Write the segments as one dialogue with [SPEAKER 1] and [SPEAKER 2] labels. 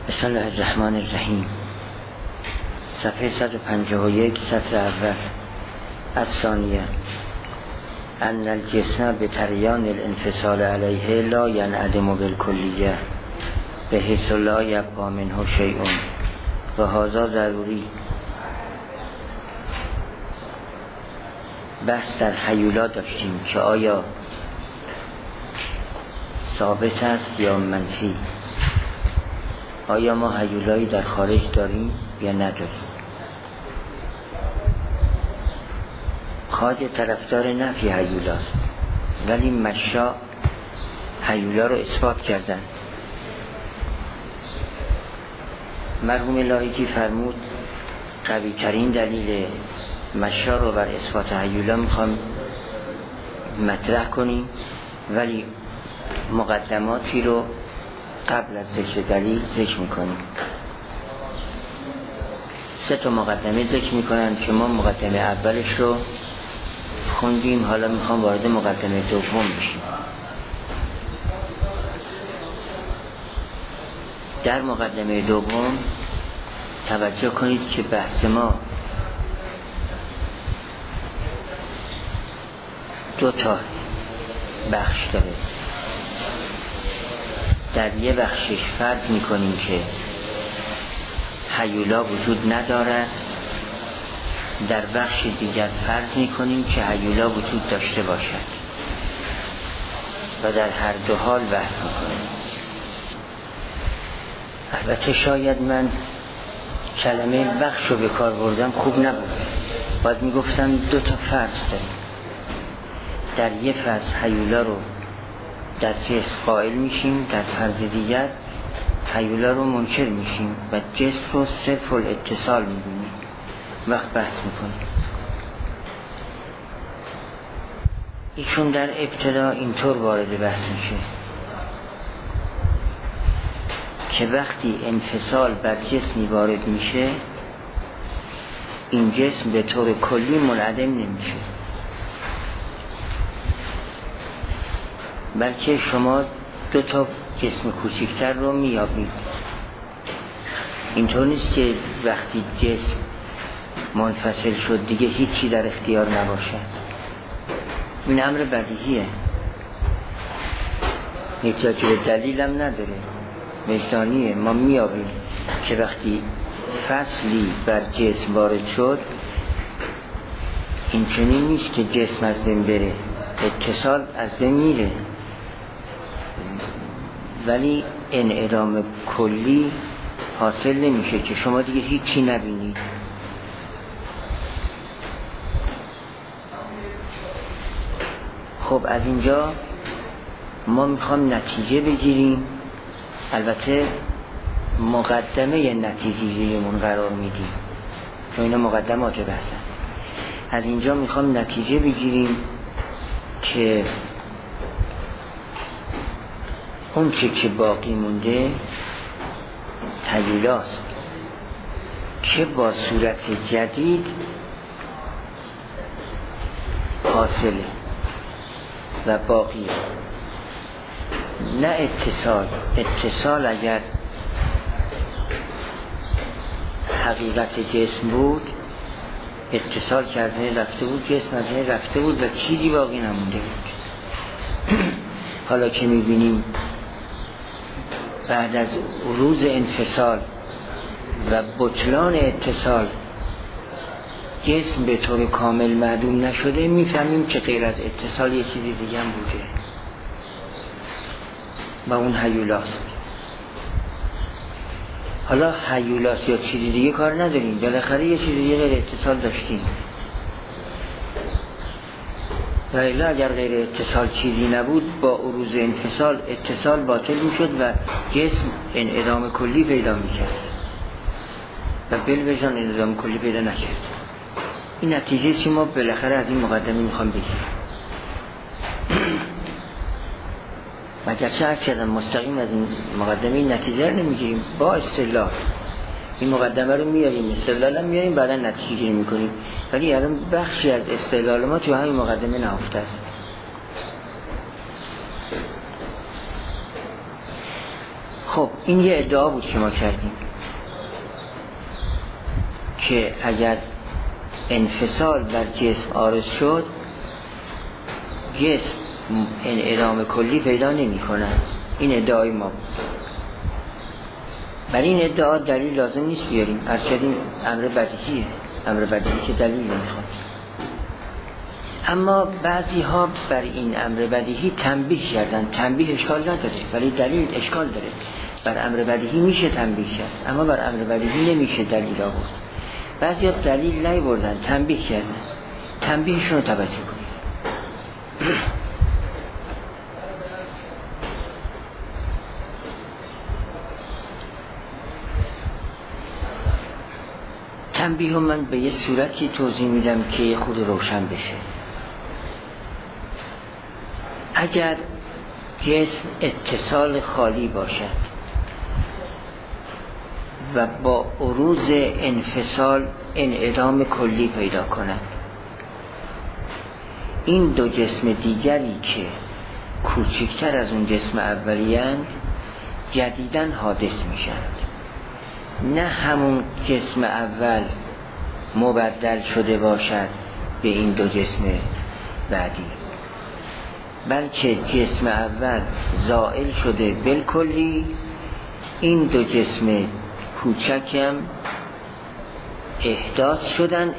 [SPEAKER 1] بسم الله الرحمن الرحیم. صفحه 151 سطر اول. الثانیه ان الجسم بتریان الانفصال علیه لا ینعدم بالکلیه بحیث لا یبقى منه شیء و هذا ضروری. بحث در هیولا داشتیم که آیا ثابت است یا منفی، آیا ما هیولایی در خارج داریم یا نداریم. خواجه طرفدار نفی هیولاست، ولی مشا هیولا رو اثبات کردن. مرحوم لاهیجی فرمود قوی ترین دلیل مشا رو بر اثبات هیولا میخوام مطرح کنیم، ولی مقدماتی رو قبل از ذکر دلیل ذکر میکنیم. 3 مقدمه ذکر میکنن که ما مقدمه اولش رو خوندیم، حالا میخوام وارد مقدمه دوم بشیم. در مقدمه دوم توجه کنید که بحث ما 2 بخش داره. در یه بخشش فرض میکنیم که هیولا وجود ندارد، در بخش دیگر فرض میکنیم که هیولا وجود داشته باشد و در هر دو حال بحث میکنیم. البته شاید من کلمه بخش رو به کار بردم خوب نبود، باید میگفتم 2 فرض داریم. در یه فرض هیولا رو در جسم قائل میشیم، در فرض دیگر هیولا رو منکر میشیم و جسم رو صرف الاتصال میبینیم. وقت بحث میکنیم. ایشون در ابتدا اینطور وارد بحث میشه که وقتی انفصال بر جسمی وارد میشه، این جسم به طور کلی منعدم نمیشه، بلکه شما 2 جسم کوچکتر رو میابید. اینطور نیست که وقتی جسم منفصل شد دیگه هیچی در اختیار نباشد. این امر بدیهیه، احتیاجی به دلیلم نداره، وجدانیه. ما میابیم که وقتی فصلی بر جسم وارد شد، این چنین نیست که جسم از بین بره، اتصال از بین میره، ولی انعدام کلی حاصل نمیشه که شما دیگه هیچی نبینید. خب از اینجا ما میخوام نتیجه بگیریم، البته مقدمه نتیجه‌مون قرار میدیم چون اینا مقدمات بحثن. از اینجا میخوام نتیجه بگیریم که اون که باقی مونده هیولاست که با صورت جدید حاصله و باقیه، نه اتصال اگر حقیقت جسم بود، اتصال کرده رفته بود، جسم از این رفته بود و چیزی باقی نمونده بود. حالا که میبینیم بعد از روز انفصال و بطلان اتصال جسم به طور کامل معدوم نشده، میفهمیم که غیر از اتصال یه چیزی دیگه هم بوده و اون هیولاست. حالا هیولاست یا چیزی دیگه کار نداریم، بالاخره یه چیزی دیگه غیر اتصال داشتیم. و الا اگر غیر اتصال چیزی نبود، با عروض انفصال اتصال باطل میشد و جسم انعدام کلی پیدا میکرد و بالوجان انعدام کلی پیدا نکرد. این نتیجه چی ما بالاخره از این مقدمه میخوام بگیم. مگرچه هر چقدر مستقیم از این مقدمه نتیجه رو نمیگیریم، با استدلال این مقدمه رو میاریم، استدلال هم میاریم، بعدا نتیجه گیری میکنیم، ولی الان بخشی از استدلال ما تو همین مقدمه نهفته است. خب این یه ادعا بود که ما کردیم که اگر انفصال بر جسم عارض شد، جسم انعدام کلی پیدا نمی کند. این ادعای ما بود. برای این ادعا دلیل لازم نیست بیاریم، از کردیم امر بدیهیه، امر بدیهی که دلیل نمیخواد. اما بعضی ها بر این امر بدیهی تنبیه کردن. تنبیه اشکال نداره، ولی دلیل اشکال داره. بر امر بدیهی میشه تنبیه کرد، اما بر امر بدیهی نمیشه دلیل آورد. بعضی ها دلیل نیاوردن، تنبیه کردن. تنبیهشون رو توجه کنید. تنبیه من به یه صورتی توضیح میدم که خود روشن بشه. اگر جسم اتصال خالی باشد و با عروض انفصال انعدام کلی پیدا کند، این دو جسم دیگری که کوچکتر از اون جسم اولیند جدیداً حادث میشند. نه همون جسم اول مبدل شده باشد به این دو جسم بعدی، بلکه جسم اول زائل شده بالکلی، این دو جسم کوچکم احداث شدن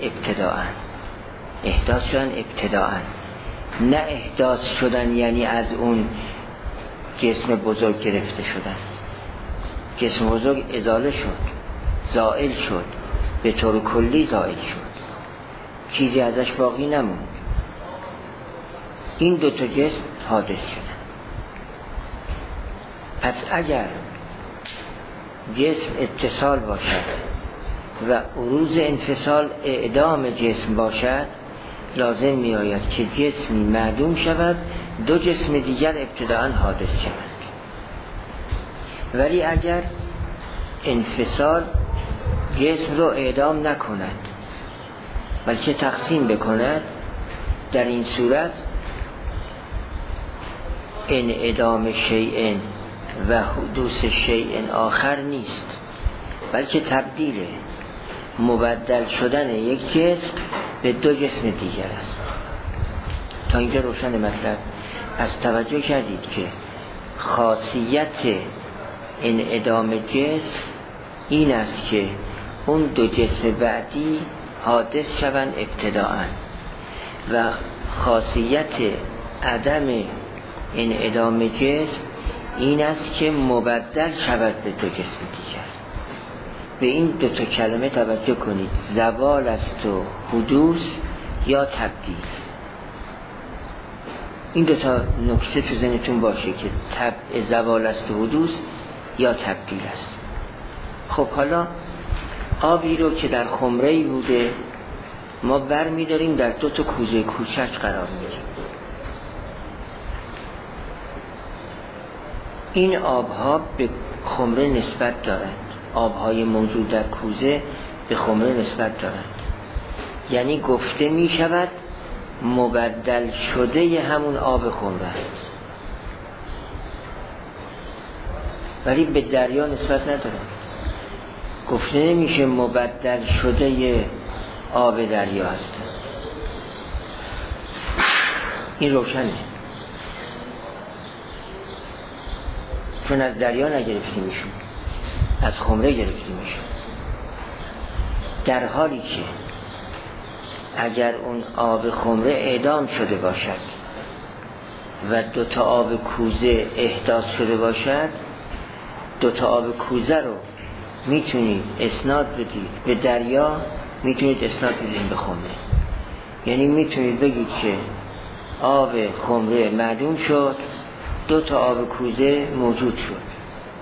[SPEAKER 1] ابتداءً، نه احداث شدن یعنی از اون جسم بزرگ گرفته شدن. جسم بزرگ ازاله شد، زائل شد، به طور کلی زائل شد، چیزی ازش باقی نموند. این دو تا جسم حادث شدن. پس اگر جسم اتصال باشد و عروض انفصال اعدام جسم باشد، لازم می آید که جسمی معدوم شود، دو جسم دیگر ابتداءً حادث شود. ولی اگر انفصال جسم رو اعدام نکند بلکه تقسیم بکند، در این صورت انعدام شیء و حدوث شیء آخر نیست، بلکه تبدیل مبدل شدن یک جسم به دو جسم دیگر است. تا اینجا روشن مطلب؟ از توجه کردید که خاصیت انعدام جسم این است که اون دو جسم بعدی حادث شوند ابتداءً، و خاصیت عدم انعدام جسم این است که مبدل شود به دو جسم دیگر. به این دو تا کلمه توجه کنید، زوال است و حدوث یا تبدیل. این دو تا نکته تو ذهنتون باشه که زوال است و حدوث یا تبدیل است. خب حالا آبی رو که در خمره‌ای بوده ما بر می‌داریم در دو تا کوزه کوچک قرار میدیم. این آبها به خمره نسبت دارند، آبهای موجود در کوزه به خمره نسبت دارند، یعنی گفته می شود مبدل شده همون آب خمره است، ولی به دریا نسبت ندارند. گفته نمیشه مبدل شده آب دریا است. این روشنه، چون از دریا نگرفتیمشون، از خمره گرفتیمشون. در حالی که اگر اون آب خمره اعدام شده باشد و دو تا آب کوزه احداث شده باشد، دو تا آب کوزه رو میتونید اسناد بدید به دریا، میتونید اسناد بدید به خمره. یعنی میتونید بگید که آب خمره معدوم شد، دو تا آب کوزه موجود شد.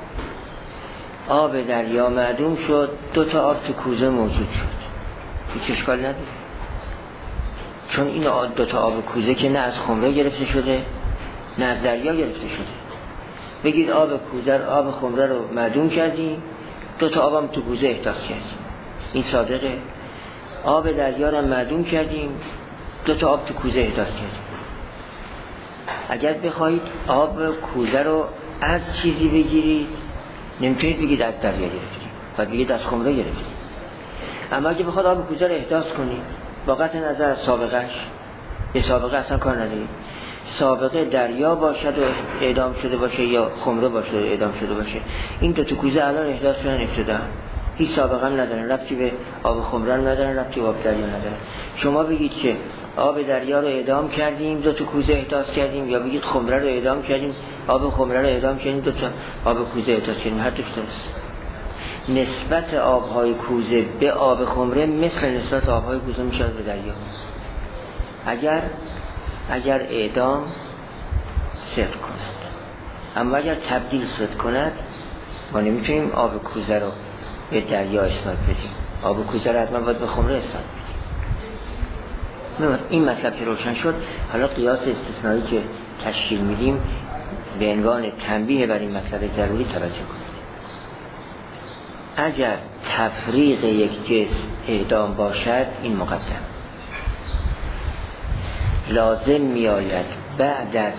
[SPEAKER 1] آب دریا معدوم شد، دو تا آب تو کوزه موجود شد. هیچ اشکال نداره، چون این دو تا آب کوزه که نه از خمره گرفته شده نه از دریا گرفته شده. بگید آب کوزه، آب خمره رو معدوم کردیم، دو تا آبم تو کوزه احداث کردیم. این صادقه. آب دریا رو معدوم کردیم، دو تا آب تو کوزه احداث کردیم. اگر بخواید آب کوزه رو از چیزی بگیرید نمیتونید بگید از دریا گرفتیم، باید بگید از خمره گرفتیم. اما اگه بخواد آب کوزه رو احداث کنی با قطع نظر از سابقهش، به سابقه اصلا کار نداری، سابقه دریا باشد و اعدام شده باشه یا خمره باشه و اعدام شده باشه، این دو تا کوزه الان احداث شدن ابتدا، هیچ سابقه هم ندارن، ربطی به آب خمره ندارن، ربطی به آب دریا ندارن. شما بگید که آب دریا رو اعدام کردیم دو تا کوزه احداث کردیم، یا بگید خمره رو اعدام کردیم آب خمره رو اعدام کردیم دو تا آب کوزه احداث کردیم، هر دوش درست. نسبت آبهای کوزه به آب خمره مثل نسبت آبهای کوزه میشه به دریا. اگر اعدام صدق کند، اما اگر تبدیل صدق کند ما نمیتونیم آب کوزه رو به دریا اسناد بدیم، آب کوزه رو حتما باید به خمره اسناد بدیم. این مطلب که روشن شد، حالا قیاس استثنایی که تشکیل میدیم به عنوان تنبیه بر این مطلب ضروری توجه کنید. اگر تفریق یک جسم اعدام باشد، این مقدم لازم میآید بعد از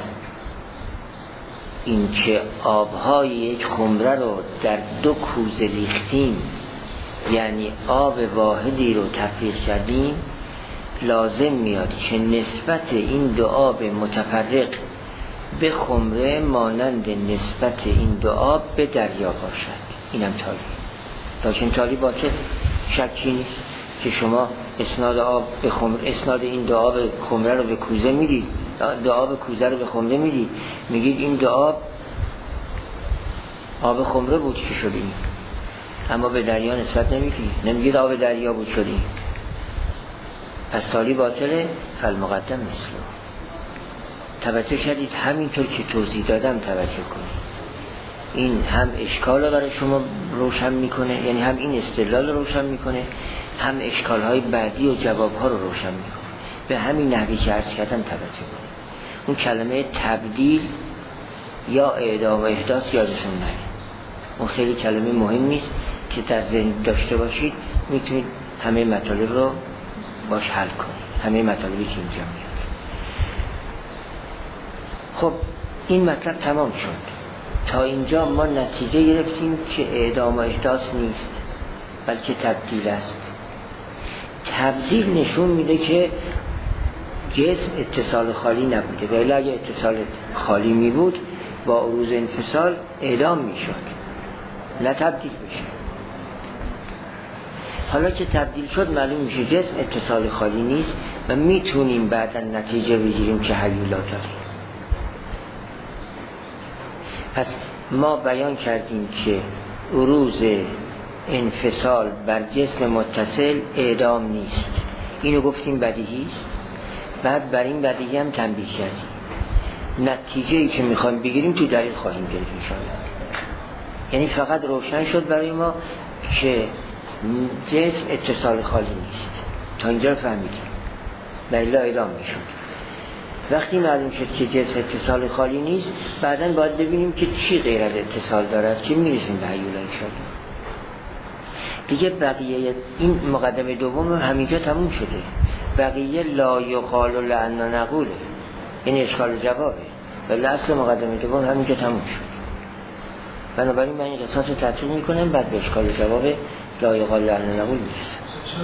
[SPEAKER 1] اینکه آبهای یک خمره رو در دو کوزه ریختیم، یعنی آب واحدی رو تفریق کردیم، لازم میاد که نسبت این دو آب متفرق به خمره مانند نسبت این دو آب به دریا باشد. اینم تالی، لیکن تالی باطل، شکی نیست که شما اسناد آب به خمره، اسناد این دو آب خمره رو به کوزه میدید، دو آب کوزه رو به خمره میدید، میگید این دو آب خمره بود که شدیم، اما به دریا نسبت نمیدید، نمیگید آب دریا بود شدیم، پس تالی باطله. فالمقدم مثله. توجه کردید؟ همینطور که توضیح دادم توجه کنید. این هم اشکال رو برای شما روشن میکنه، یعنی هم این استدلال رو روشن میکنه، هم اشکال های بعدی و جواب ها رو روشن میکنه. به همین نحوی که عرض کردم توجه کنید. اون کلمه تبدیل یا اعدام و احداث یادتون نره، اون خیلی کلمه مهمی است که در ذهن داشته باشید، میتونید همه مطالب رو باش حل کنید، همه مطالبی که اینجا میاد. خب این مطلب تمام شد. تا اینجا ما نتیجه گرفتیم که اعدام و احداث نیست بلکه تبدیل است. تبدیل نشون میده که جسم اتصال خالی نبوده، ولی اگه اتصال خالی می بود با عروض انفصال اعدام میشد، نه تبدیل میشه. حالا که تبدیل شد معلوم میشه جسم اتصال خالی نیست و میتونیم بعدا نتیجه بگیریم که هیولا داریم. پس ما بیان کردیم که عروض انفصال بر جسم متصل اعدام نیست، اینو گفتیم بدیهی است. بعد بر این بدیهی هم تنبیه کردیم. نتیجه‌ای که میخوایم بگیریم تو دلیل خواهیم گرفت انشاءالله. یعنی فقط روشن شد برای ما که جسم اتصال خالی نیست. تا اینجا فهمیدیم، ولی اعدام میشد. وقتی معلوم شد که جسم اتصال خالی نیست، بعداً باید ببینیم که چی غیر از اتصال دارد که میرسیم به هیولا انشاءالله. دیگه بقیه این مقدمه دوم همینجا تموم شده. بقیه لا یقال لعنا نقوله، این اشکال جوابه، ولی اصل مقدمه دوم همینجا تموم شد. بنابراین من این قسمت رو تطبیق میکنم، بعد به اشکال جواب لا یقال لعنا نقول میرسم.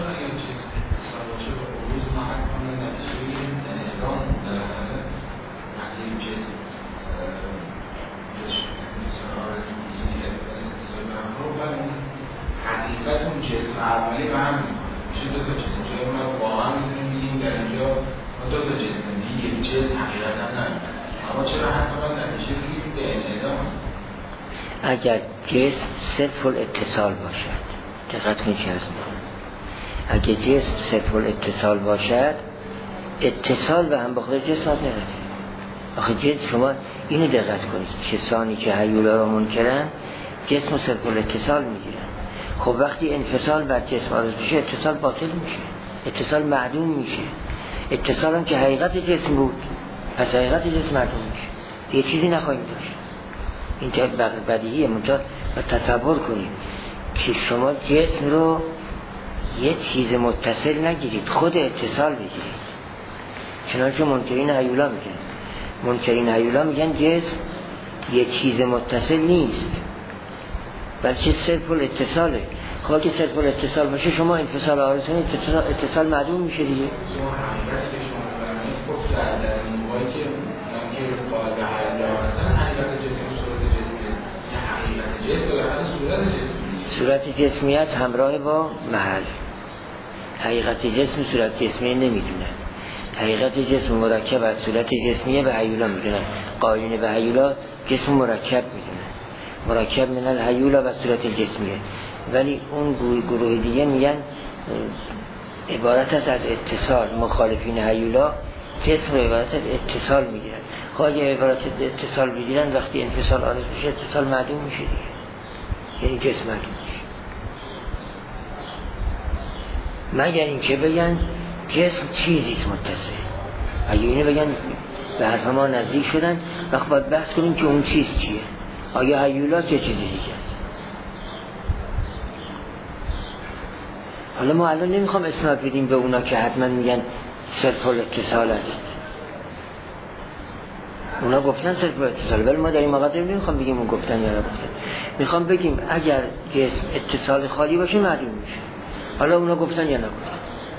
[SPEAKER 2] حقیقت اون جسم اولی به هم میشه دو تا جسم، چون ما واقعا میتونیم بگیم در اینجا ما دو تا جسم دیگه، یک جسم حقیقتا نه، اما چرا حتی ما نتیجه بگیریم به انعدام؟
[SPEAKER 1] اگر جسم صرف الاتصال باشد، دقت کنید چه هست میکنم، اگر جسم صرف الاتصال باشد، اتصال به هم بخوره جسم ها نرسید. آخه جسم، شما اینو دقت کنید، کسانی که هیولا رو منکرن جسم صرف الاتصال میگیرن. خب وقتی انفصال بر جسم آرز میشه، اتصال باطل میشه، اتصال معدوم میشه. اتصال هم که حقیقت جسم بود، پس حقیقت جسم معدوم میشه، یه چیزی نخواهیم داشت. این که بدیهیه. منتها تصور کنید که شما جسم رو یه چیز متصل نگیرید، خود اتصال بگیرید. چنانچه منکرین هیولا میگن، منکرین هیولا میگن جسم یه چیز متصل نیست، بلکه صرف الاتصاله. خب اگه صرف الاتصال باشه شما انفصال آرزون اتصال معدوم میشه دیگه. صورت جسمیت همراه با محل. حقیقت جسم صورت جسمیه نمیدونه. حقیقت جسم مرکب از صورت جسمیه به هیولا میدونن. قائلین به هیولا جسم مرکب میدونن، مرکب من الهیولا و صورت جسمیه. ولی اون گروه دیگه میگن عبارت است از اتصال. مخالفین هیولا جسم رو عبارت از اتصال میگیرن. خب اگه عبارت از اتصال بگیرن وقتی انفصال آرز بشه اتصال معدوم میشه دیگه، یعنی جسم معدوم میشه. مگر اینکه بگن جسم چیزیست متصل. اگه اینو بگن به حرف ما نزدیک شدن، وقت باید بحث کنیم که اون چیز چیه. آیا هیولاست یا چیزی دیگه است؟ حالا ما الان نمیخوام اسناد بدیم به اونا که حتما میگن صرف الاتصال است. اونا گفتن صرف الاتصال، ولی ما در این مقاطع نمیخوام بگیم اون گفتن یا نگفتن. میخوام بگیم اگر جسم اتصال خالی باشه معدوم میشه. حالا اونا گفتن یا نگفتن.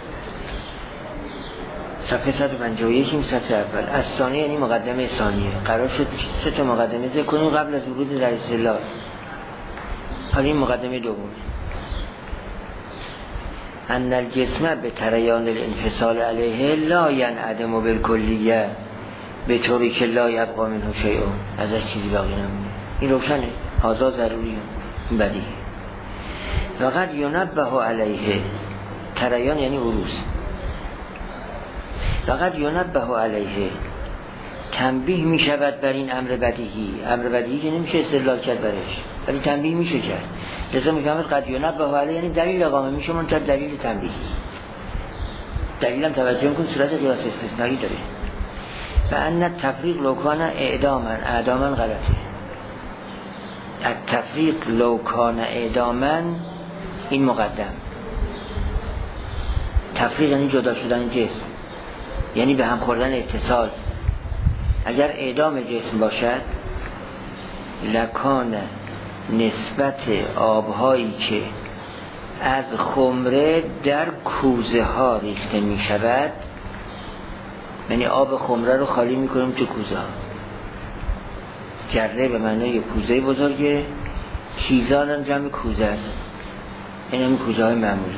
[SPEAKER 1] صفحه 151 این سطر اول. از ثانیه یعنی مقدمه ثانیه. قرار شد 3 تا مقدمه ذکر کنیم قبل از ورود در اصطلاح. حالا این مقدمه دوم. ان الجسم به تریان الانفصال علیه لا ینعدم بالکلیه به طوری که لا یبقا منه شیء، ازش چیزی باقی نمونه. این روشنه، هذا ضروریه، بدیهی. فقط ینبه علیه، تریان یعنی عروض. فقط ینبه علیه، تنبیه می شود بر این امر بدیهی. امر بدیهی که نمیشه استدلال کرد برش، ولی تنبیه میشه کرد. لذا میفهمید قد ینبه علیه یعنی دلیل اقامه میشه منتر دلیل تنبیهی. دلیلم توجه میکن صورت قیاس استثنایی داره. و ان تفریق لوکان اعدامن غلطه. التفریق لوکان اعدامن این مقدم. تفریق یعنی جدا شدن جسم، یعنی به هم خوردن اتصال. اگر اعدام جسم باشد لکان نسبت آبهایی که از خمره در کوزه ها ریخته می شود، یعنی آب خمره رو خالی می کنیم تو کوزه ها. جره به معنای کوزه بزرگه، کیزان هم جمع کوزه است، این هم کوزه های معمولی.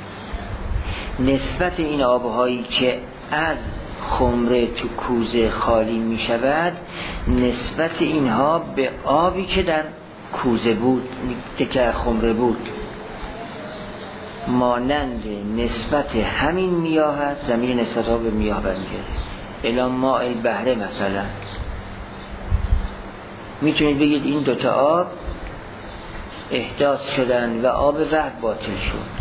[SPEAKER 1] نسبت این آبهایی که از خمره تو کوزه خالی می شود نسبت اینها به آبی که در کوزه بود، که خمره بود، مانند نسبت همین میاه هست. زمین نسبت ها به میاه برمیگرده. الا ماء البحر مثلا میتونید بگید این دوتا آب احداث شدن و آب بحر باطل شد،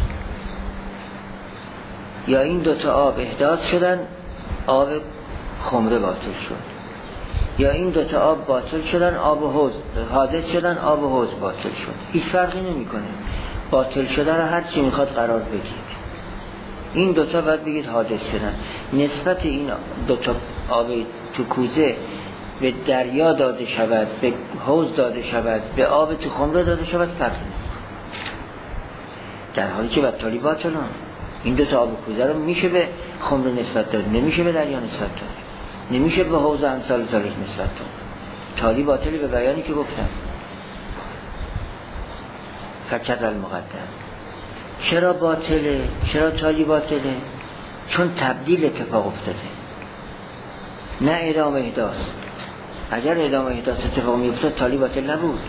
[SPEAKER 1] یا این دوتا آب احداث شدن آب خمره باطل شد، یا این دوتا آب باطل شدن آب حوض حادث شدن آب حوض باطل شد. هیچ فرقی نمیکنه. باطل شدن رو هر چی میخواد قرار بگید. این دوتا باید بگید حادث شدن. نسبت این دوتا آب تو کوزه به دریا داده شود، به حوض داده شود، به آب تو خمره داده شود فرق نمیکنه، در حالی که بطالی باطلان. این دوتا آب کوزه رو میشه به خمره نسبت داد، نمیشه به دریا نسبت داد، نمیشه به حوض امثال ذالک نسبت داد. تالی باطلی به بیانی که گفتم. فکر المقدم. چرا باطله؟ چرا تالی باطله؟ چون تبدیل اتفاق افتاده، نه اعدام احداث. اگر اعدام احداث اتفاق می افتاد تالی باطل نبود.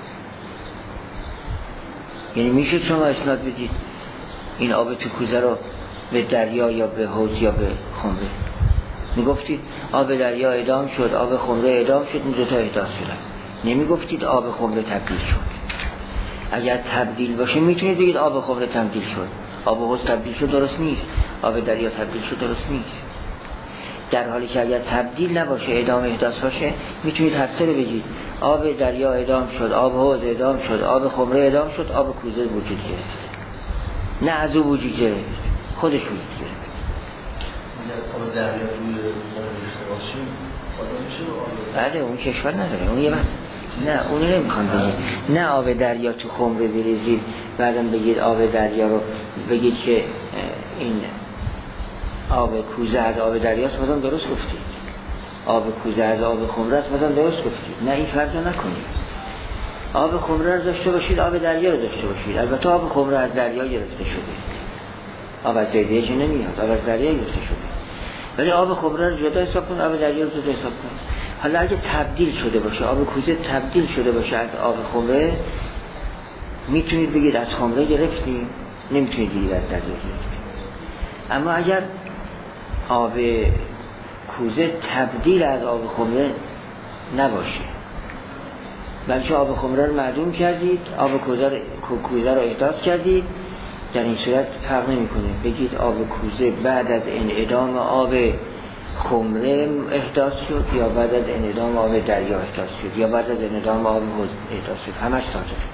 [SPEAKER 1] یعنی میشه شما اسناد بدید این آب تو کوزه رو به دریا یا به حوض یا به خمره. میگفتید آب دریا اعدام شد، آب خمره اعدام شد، این دوتا احداث شدن. نمیگفتید آب خمره تبدیل شد. اگر تبدیل باشه میتونید بگید آب خمره تبدیل شد، آب حوض تبدیل شد، درست نیست. آب دریا تبدیل شد، درست نیست. در حالی که اگر تبدیل نباشه، اعدام احداث باشه، میتونید هر سه رو بگید. آب دریا اعدام شد، آب حوض اعدام شد، آب خمره اعدام شد، آب کوزه وجود گرفت. نه از او وجود گرفت، خودش وجود گرفت.
[SPEAKER 3] آب دریا روی بله اون کشور نداره، اون یه وقت
[SPEAKER 1] نه اونو نمیخوام بگید، نه آب دریا تو خمره بریزید بعدم بگید آب دریا رو بگید که این آب کوزه از آب دریاست، مثلا درست گفتید. آب کوزه از آب خمره است، مثلا درست گفتید. نه این فرض رو نکنید. آب خمره رو داشته باشید، آب دریا رو داشته باشید. البته آب خمره از دریا گرفته شده، آب از دیگه چه نمیاد، آب از دریا گرفته شده. ولی آب خمره رو جدا حساب کن، آب دریا رو جدا حساب کن. حالا اگه تبدیل شده باشه، آب کوزه تبدیل شده باشه از آب خمره، میتونید بگید از خمره گرفتیم، نمیتونید بگید از دریا گرفتیم. اما اگر آب کوزه تبدیل از آب خمره نباشه، بلکه آب خمره رو معدوم کردید، آب کوزه رو احداث کردید، در این صورت فرق نمی‌کنه بگید آب کوزه بعد از انعدام آب خمره احداث شد یا بعد از انعدام آب دریا احداث شد یا بعد از انعدام آب حوض احداث شد، همش صادقه.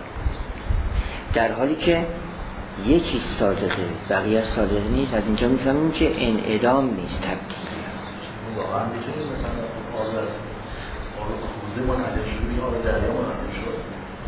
[SPEAKER 1] در حالی که یک چیز صادقه بقیه صادق نیست. از اینجا میفهمیم که انعدام نیست، تبدیل.
[SPEAKER 3] واقعا میتونیم مثلا آب کوزه منعدم شد یا آب دریا منعدم شد؟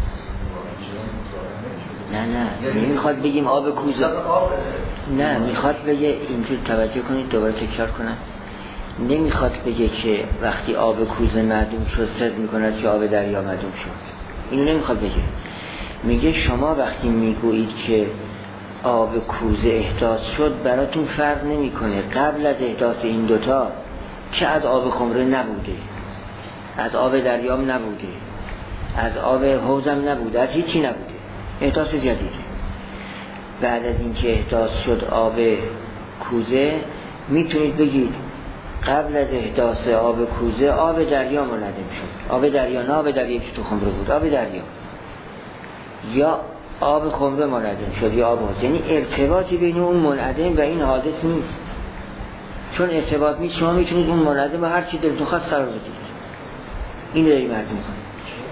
[SPEAKER 1] نه نمیخواد بگیم آب کوزه، نه میخواد بگه اینجور، توجه کنید دوباره تکرار کنم، نمیخواد بگه که وقتی آب کوزه معدوم شد صدق میکند که آب دریا معدوم شد. اینو نمیخواد بگه. میگه شما وقتی میگویید که آب کوزه احداث شد، براتون فرق نمیکنه قبل از احداث این دوتا که از آب خمره نبوده، از آب دریام نبوده، از آب حوضم نبوده، از هیچی نبوده، احداث جدیده. بعد از اینکه احداث شد آب کوزه، میتونید بگید قبل از احداث آب کوزه آب دریا منعدم شد. آب دریا، نه آب دریا که تو خمره بود، آب دریا یا آب خمره منعدم شد یا آب حوض. یعنی ارتباطی بین اون منعدم و این حادث نیست. چون ارتباط نیست، شما میتونید اون منعدم و هر چی دلتون خواست قرار بدید. این رو داریم عرض میکنیم.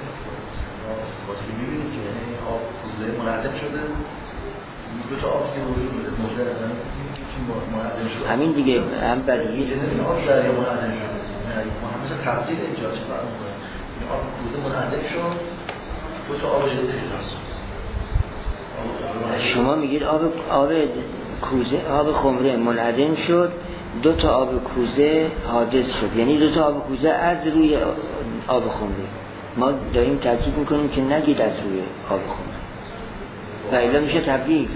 [SPEAKER 3] میبینید که یعنی آب کوزه منعدم شده، دو تا آب که وجود بوده موجود منعدم شده،
[SPEAKER 1] همین دیگه هم بدیهی
[SPEAKER 3] این آب دریا منعدم شده، ما همه تبدیل ایجاد شد. این آب کوزه منعدم شد، دو تا آب جدید شد.
[SPEAKER 1] شما میگید آب کوزه، آب خمره منعدم شد، دو تا آب کوزه حادث شد، یعنی دو تا آب کوزه از روی آب خمره. ما داریم تاکید میکنیم که نگید از روی آب خمره و الا میشه تبدیل.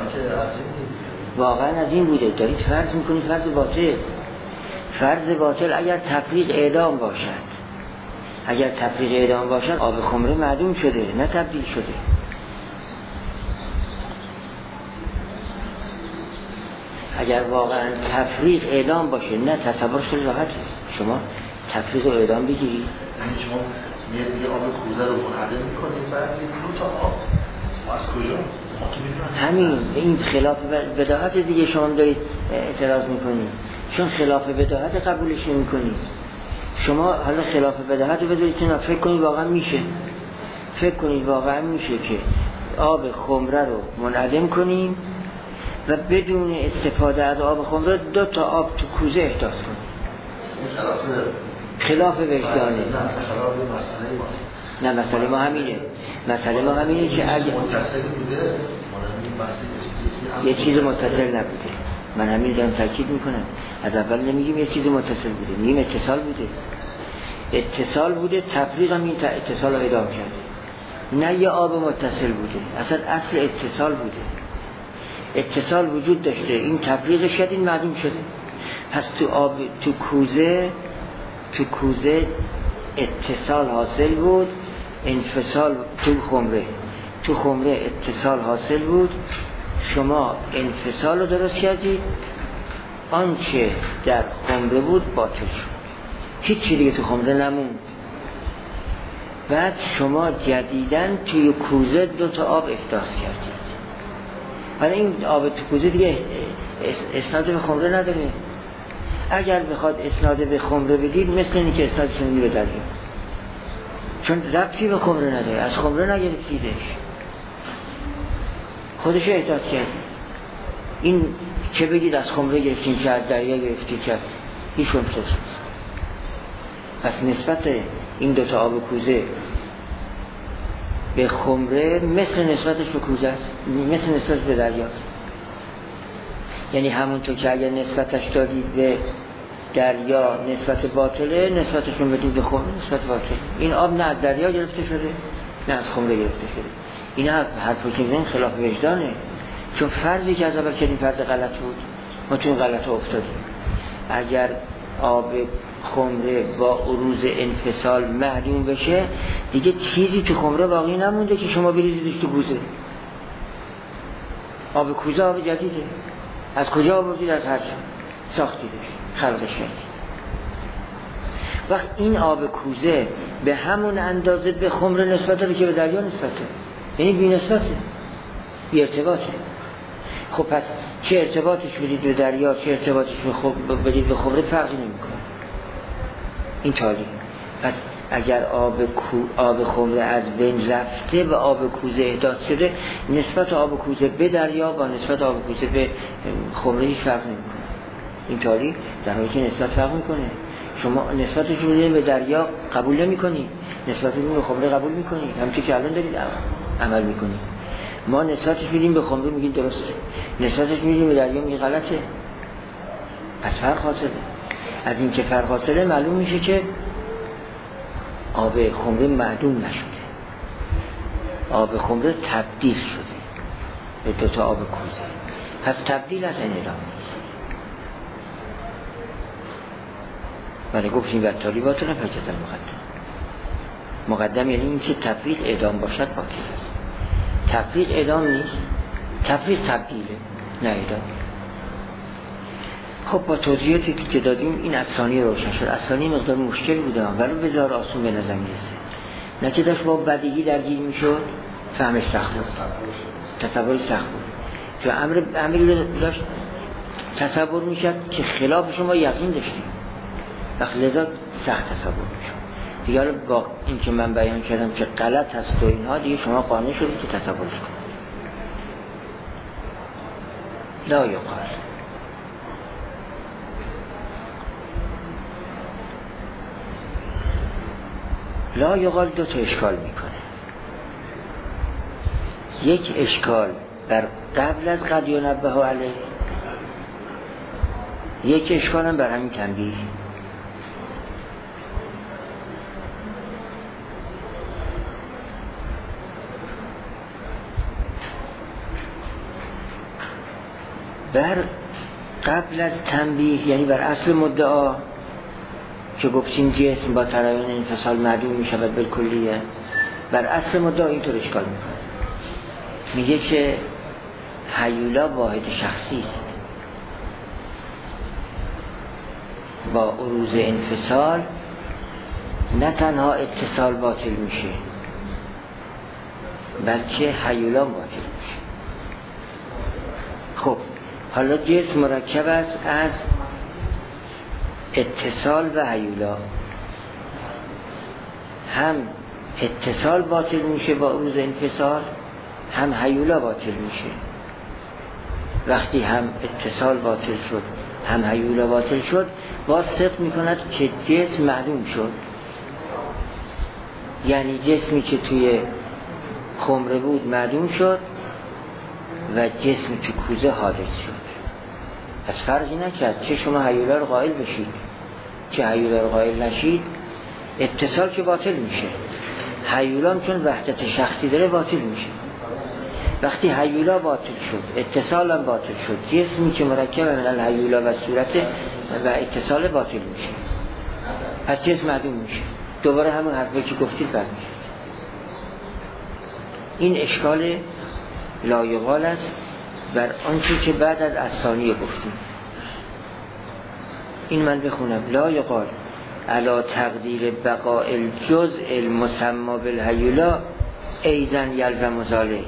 [SPEAKER 1] واقعا از این بوده. دارید فرض میکنید فرض باطل. فرض باطل اگر تفریق اعدام باشد، اگر تفریق اعدام باشد آب خمره معدوم شده، نه تبدیل شده. اگر واقعا تفریق اعدام باشه، نه تصورش راحته. شما تفریق اعدام بگیرید،
[SPEAKER 3] یعنی شما میگه آب کوزه رو منعدم میکنید، بعد دو تا آب از کجا؟
[SPEAKER 1] همین این خلاف بداهت دیگه شما دارید اعتراض میکنید، چون خلاف بداهت قبولش نمیکنید. شما حالا خلاف بداهت رو بذارید کنار، فکر کنید واقعا میشه، فکر کنید واقعا میشه که آب خمره رو منعدم کنیم و بدون استفاده از آب خمره دو تا آب تو کوزه احداث کنیم. خلاف وجدانه. نه مسئله ما همینه. مسئله ما همینه که اگه یه چیز متصل نبوده، من همین دارم تاکید میکنم، از اول نمیگیم یه چیز متصل بوده، میگیم اتصال بوده. اتصال بوده، تفریق هم این اتصال رو ادامه کرده. نه یه آب متصل بوده، اصلا اصل اتصال بوده. اتصال وجود داشته، این تفریق شد، این معدوم شده. پس تو کوزه اتصال حاصل بود، انفصال تو خمره اتصال حاصل بود. شما انفصال رو درست کردید، آنچه در خمره بود باطل شد، هیچی دیگه تو خمره نموند. بعد شما جدیداً توی کوزه دو تا آب احداث کردید. حالا این آب تو کوزه دیگه اسناد به خمره نداره. اگر بخواد اسناد به خمره بدید، مثل اینی که اسنادش رو میره دریا، چون ربطی به خمره نداره، از خمره نگرفتیدش، خودش احداث کردید. این چه بگید از خمره گرفتین، چه از دریا گرفتین، چه هیچ کنترس. پس نسبت این دوتا آب کوزه به خمره مثل نسبتش به کوزه است، مثل نسبتش به دریاست. یعنی همونطور که اگر نسبتش دادید به دریا نسبت باطله، نسبتشون بدید به خمره نسبت باطله. این آب نه از دریا گرفته شده نه از خمره گرفته شده. این حرفی که میزنید خلاف وجدانه، چون فرضی که از اول کردیم فرض غلط بود، ما تو این غلط افتادیم. اگر آب خمره با عروض انفصال معدوم بشه، دیگه چیزی تو خمره باقی نمونده که شما بریزیدش تو کوزه. آب کوزه آب جدیده، از کجا آوردید؟ از هر ساختیدش، خلقش کردید. وقت این آب کوزه به همون اندازه به خمره نسبت داره که به دریا نسبته، یعنی بی نسبته، بی ارتباطه. خب پس چه ارتباطش بدید به دریا چه ارتباطش بدید به خمره فرقی نمیکنه. این تالی. پس اگر آب خمره از بین رفته و آب کوزه احداث شده، نسبت آب کوزه به دریا با نسبت آب کوزه به خمره هیچ فرق نمیکنه. این تالی در حالی که نسبت فرق میکنه. شما نسبتش رو به دریا قبول نمیکنی، نسبتش رو به خمره قبول میکنی، همچون که الان دارید عمل میکنی. ما نسبتش میدیم به خمره میگیم درسته، نسبتش میدیم به دریا میگیم غلطه. از فرق حاصله. از این که فرق حاصله معلوم میشه که آب خمره معدوم نشده، آب خمره تبدیل شده به دوتا آب کوزه. پس تبدیل از این ادامه نیست. ولی گفتیم بطاری باطل فجز مقدم یعنی این که تفریق اعدام باشد باطل است. تفریق اعدام نیست، تفریق تبدیله نه اعدام. خب با توضیحاتی که دادیم این ثانی روشن شد. ثانی مقدار مشکل بوده ولی بذار آسون به نظر میرسه. نه که داشت با بدیهی درگیر میشد فهمش سخت بود، تصور سخت بود. چون امری داشت تصور میشد که خلاف شما یقین داشتیم، وقت لذا سخت تصور میشد. دیگه با این که من بیان کردم که غلط هست و اینها، دیگه شما قانع شدید که تصورش کنید. لا یقال لا یقال دو تا اشکال میکنه. یک اشکال در قبل از قد ینبه علیه، یک اشکال هم بر همین تنبیه. بر قبل از تنبیه یعنی بر اصل مدعا که گفتیم جسم با ترایون انفصال معدوم می شود بالکلیه، بر اصل مدعا اینطور اشکال میکنه. میگه که هیولا واحد شخصی است، با عروض انفصال نه تنها اتصال باطل میشه بلکه هیولا باطل میشه. خب حالا جسم مرکب است از اتصال و هیولا. هم اتصال باطل میشه با عروض انفصال، هم هیولا باطل میشه. وقتی هم اتصال باطل شد هم هیولا باطل شد، باز صدق میکند که جسم معدوم شد. یعنی جسمی که توی خمره بود معدوم شد و جسم تو کوزه حادث شد. پس فرقی نکرد چه شما هیولا رو قائل بشید چه هیولا رو قائل نشید، اتصال که باطل میشه. هیولا چون وحدت شخصی داره باطل میشه. وقتی هیولا باطل شد اتصال هم باطل شد، جسمی که مرکب من الهیولا و صورت و اتصال باطل میشه، پس جسم معدوم میشه. دوباره همون حرفی که گفتید بعد میشه. این اشکال لایقال است بر آنچه که بعد از ثانی گفتیم. این من بخونم: لا یقال علی تقدیر بقاء الجزء المسمى بالهیولا ایزن یلزم ذلک.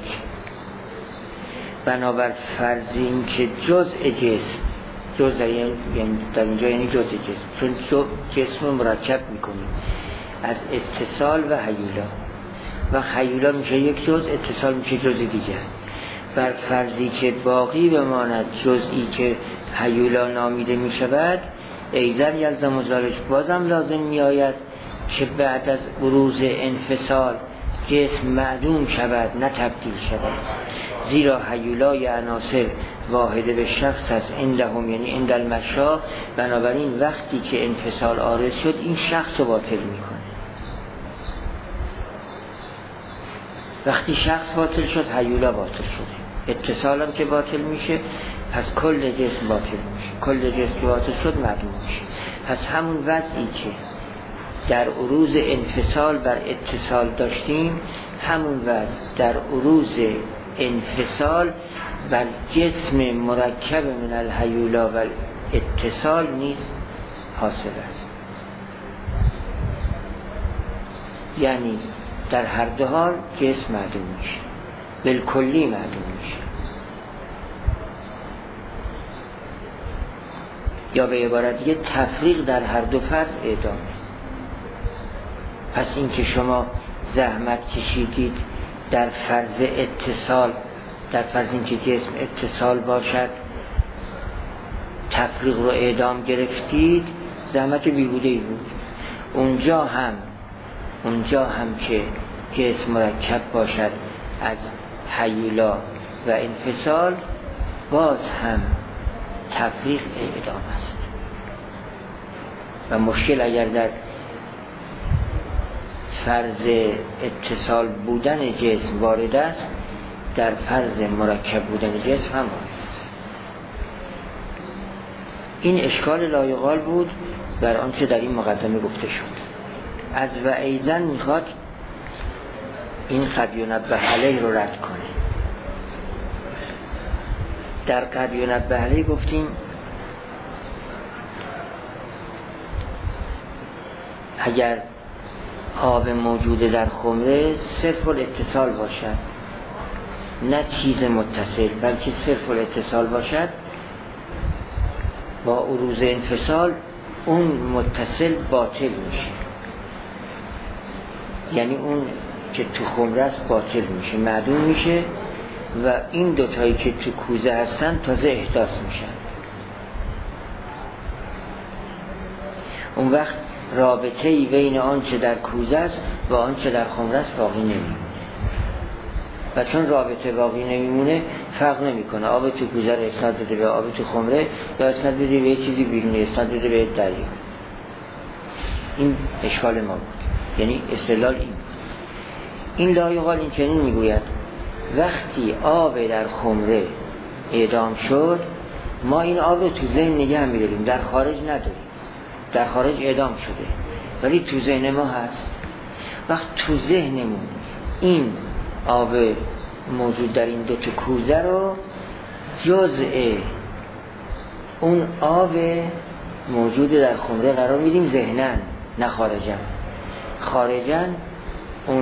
[SPEAKER 1] بنابر فرض این که جزء جزء یعنی در اینجا یعنی جزء جسم، چون جسم رو مرکب میکنیم از اتصال و هیولا و هیولا میشه یک جزء، اتصال میشه جزء دیگه. بر فرضی که باقی بماند جزئی که هیولا نامیده میشود، ایزن یلزم ذلک، بازم لازم میآید که بعد از بروز انفصال جسم معدوم شود نه تبدیل شود، زیرا هیولای عناصر واحده به شخص است عندهم، یعنی عند المشا. بنابراین وقتی که انفصال عارض شد این شخص رو باطل میکنه. وقتی شخص باطل شد هیولا باطل شده، اتصال هم که باطل میشه پس کل جسم باطل میشه، کل جسم که باطل شد معدوم میشه. پس همون وضعی که در عروض انفصال بر اتصال داشتیم، همون وضع در عروض انفصال بر جسم مرکب من الهیولا و اتصال نیز حاصل است. یعنی در هر دو حال جسم معدوم میشه، بالکلی معدوم میشه، یا به عبارت دیگه تفریق در هر دو فرض اعدام. پس این که شما زحمت کشیدید در فرض اتصال، در فرض این که جسم اتصال باشد تفریق رو اعدام گرفتید، زحمت بیهوده‌ای بود. اونجا هم که جسم مرکب باشد از هیولا و انفصال، باز هم تفریق اعدام است. و مشکل اگر در فرض اتصال بودن جسم وارد است، در فرض مرکب بودن جسم هم وارد است. این اشکال لایقال بود بر آنچه در این مقدمه گفته شد. از و ایزن میخواد این قد ینبه علیه رو رد کنه. در قد ینبه علیه گفتیم اگر آب موجود در خمره صرف الاتصال باشد، نه چیز متصل بلکه صرف الاتصال باشد، با عروض انفصال اون متصل باطل میشه، یعنی اون که تو خمره است باطل میشه، معدوم میشه، و این دوتایی که تو کوزه هستن تازه احداث میشن. اون وقت رابطه‌ای بین آنچه در کوزه است و آنچه در خمره است باقی نمیمونه، و چون رابطه باقی نمیمونه فرق نمیکنه آب تو کوزه رو اسناد بده به آب تو خمره یا اسناد بده به یه چیزی بیرونی، اسناد بده به دریا. این اشکال ما بود، یعنی استدلال این لایقال این چنین میگوید وقتی آب در خمره اعدام شد ما این آب رو تو ذهن نگه می‌داریم، در خارج نداریم، در خارج اعدام شده ولی تو ذهن ما هست. وقت تو ذهنمون این آب موجود در این دو تا کوزه رو جزء اون آب موجود در خمره قرار میدیم ذهناً، نه خارجاً. خارجاً اون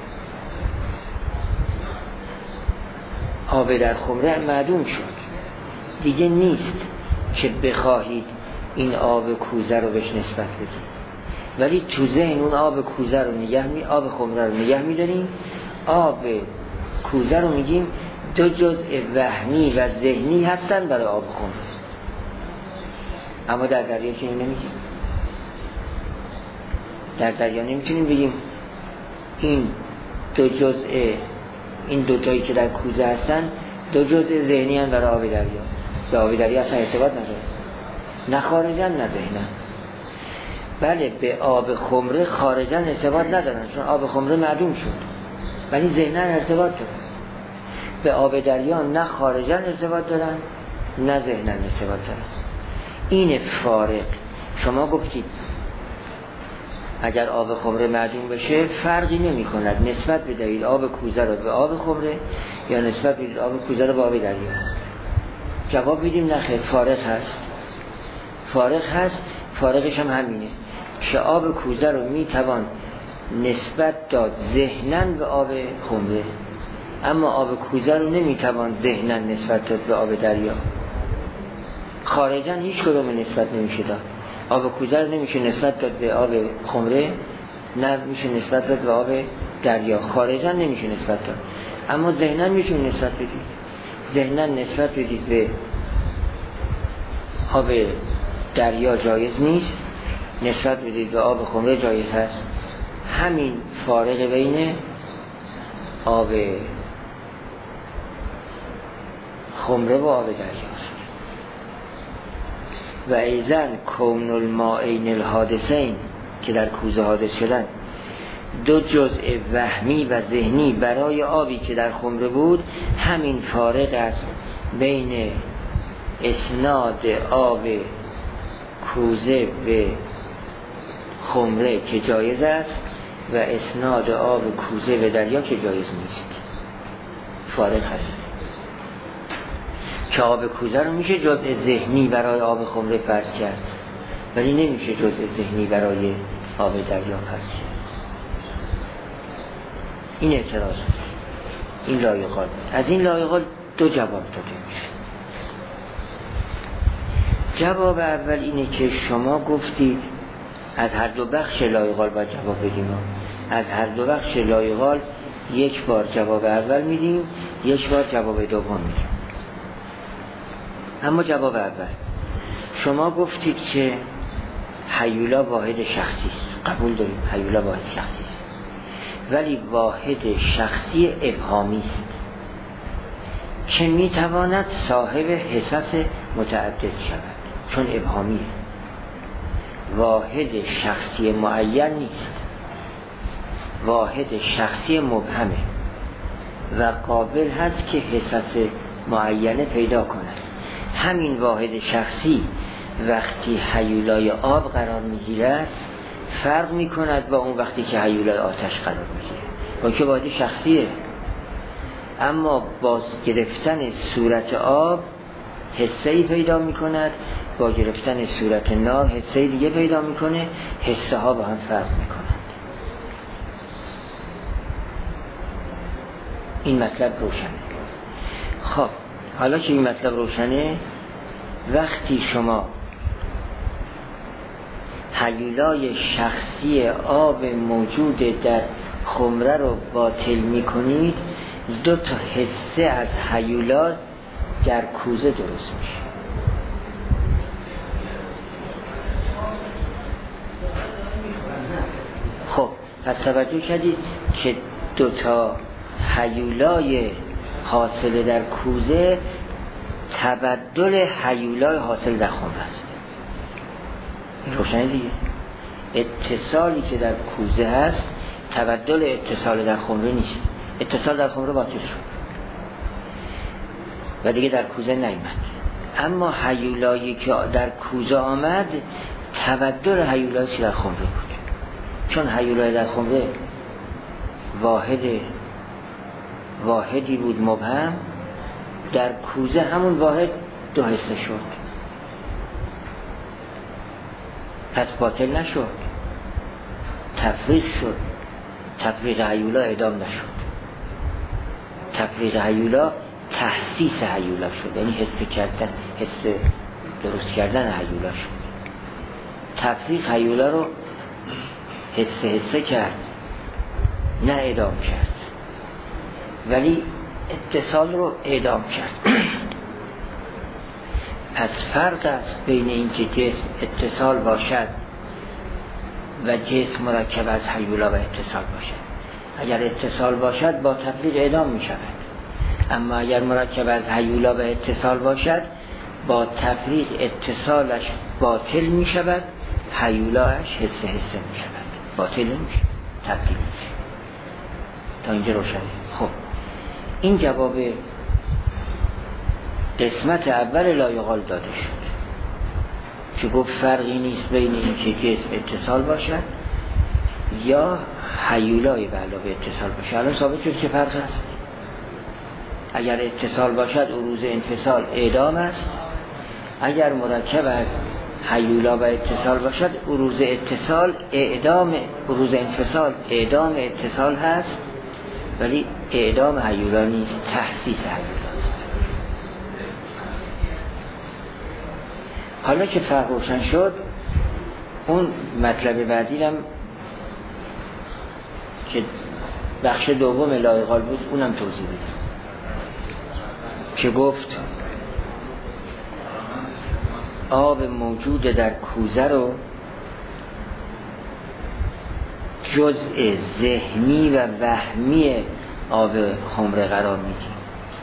[SPEAKER 1] آب در خمره معدوم شد، دیگه نیست که بخواهید این آب کوزه رو بهش نسبت بدید، ولی تو ذهن اون آب کوزه رو آب خمره رو نگه می‌داریم. آب کوزه رو میگیم دو جزء وهمی و ذهنی هستن برای آب خمره، اما در دریا که نمیگیم. در دریا نمیتونیم بگیم این دو جزء، این دوتایی که در کوزه هستن دو جزء ذهنی هستن برای آب دریا. به آب دریا اصلا ارتباط نداره، نه خارجاً نه ذهناً. بله به آب خمره خارجاً ارتباط ندارن چون آب خمره معدوم شد، ولی ذهناً ارتباط دارن. به آب دریا نه خارجاً ارتباط دارن نه ذهناً ارتباط دارن. این فارق. شما گفتید اگر آب خمره معدوم بشه فرقی نمی کند نسبت بدهید آب کوزه رو به آب خمره یا نسبت بدهید آب کوزه رو به آب دریا. جواب میدیم نه خیر، فارق هست. فارق هست، فارقش هم همینه که آب کوزه رو میتوان نسبت داد ذهناً به آب خمره، اما آب کوزه رو نمیتوان ذهناً نسبت داد به آب دریا. خارجاً هیچ کدوم نسبت نمیشه داد. آب کوزه رو نمیشه نسبت داد به آب خمره، نه میشه نسبت داد به آب دریا. خارجاً نمیشه نسبت داد، اما ذهناً میتونه نسبت بدید. ذهناً نسبت بدید به آب دریا جایز نیست، نسبت بدید به آب خمره جایز هست. همین فارق بین آب خمره و آب دریاست. و ایزن کون المائین الحادثین که در کوزه حادث شدن، دو جزء وهمی و ذهنی برای آبی که در خمره بود، همین فارق است بین اسناد آب کوزه به خمره که جایز است و اسناد آب کوزه به دریا که جایز نیست. فارق هست که آب کوزه رو میشه جزء ذهنی برای آب خمره فرض کرد، ولی نمیشه جزء ذهنی برای آب دریا فرض کرد. این اعتراض، این لایقال. از این لایقال دو جواب داده میشه. جواب اول اینه که شما گفتید از هر دو بخش لایقال باید جواب بدیم. از هر دو بخش لایقال یک بار جواب اول میدیم، یک بار جواب دوم میدیم. اما جواب اول شما گفتید که هیولا واحد شخصی است. قبول داریم هیولا واحد شخصی است، ولی واحد شخصی ابهامی است که میتواند صاحب حصص متعدد شود، چون ابهامیه. واحد شخصی معین نیست، واحد شخصی مبهمه و قابل هست که حصص معینه پیدا کند. همین واحد شخصی وقتی هیولای آب قرار میگیرد فرق میکند با اون وقتی که هیولای آتش قرار میگیره، با که واحد شخصیه. اما با گرفتن صورت آب حسه‌ای پیدا میکند، با گرفتن صورت نار حسه‌ای دیگه پیدا میکنه، حسه ها با هم فرق میکنند. این مطلب روشنه. خب حالا که این مطلب روشنه، وقتی شما هیولای شخصی آب موجود در خمره رو باطل میکنید، دو تا حصه از هیولا در کوزه درست میشه. خب پس توجه کردید که دو تا هیولای حاصل در کوزه تبدل هیولای حاصل در خمره است. روشنه دیگه. اتصالی که در کوزه هست تبدل اتصال در خمره نیست. اتصال در خمره باطل شد و دیگه در کوزه نیامد. اما هیولایی که در کوزه آمد تبدل هیولایی که در خمره بود، چون هیولای در خمره واحدی بود مبهم، در کوزه همون واحد دو حصه شد. پس باطل نشد، تفریق شد. تفریق هیولا ادام نشد. تفریق هیولا تحسیس هیولا شد، یعنی حس درست کردن هیولا شد. تفریق هیولا رو حسه کرد، نه ادام کرد، ولی اتصال رو اعدام کرد. پس فرق است بین اینکه جسم اتصال باشد و جسم مرکب از هیولا و اتصال باشد. اگر اتصال باشد با تفریق اعدام می شود، اما اگر مرکب از هیولا و اتصال باشد با تفریق اتصالش باطل می شود، هیولاش حسه می شود، باطل نمیشه، تبدیل میشه. تا اینجا روشنه. خب این جواب قسمت اول لایقال داده شد که گفت فرقی نیست بین این که جسم اتصال باشد یا هیولای به علاوه اتصال باشد. الان ثابت شد که فرق هست. اگر اتصال باشد عروض انفصال اعدام است، اگر مرکب از هیولا و اتصال باشد عروض اتصال اعدام، عروض انفصال اعدام اتصال هست، ولی اعدام هیولا نیست، تحسیس هیولا است. حالا که فرق روشن شد، اون مطلب بعدی هم که بخش دوم لایقال بود اونم توضیح بدیم که گفت آب موجود در کوزه رو جزء ذهنی و وهمی آب خمره قرار میدیم.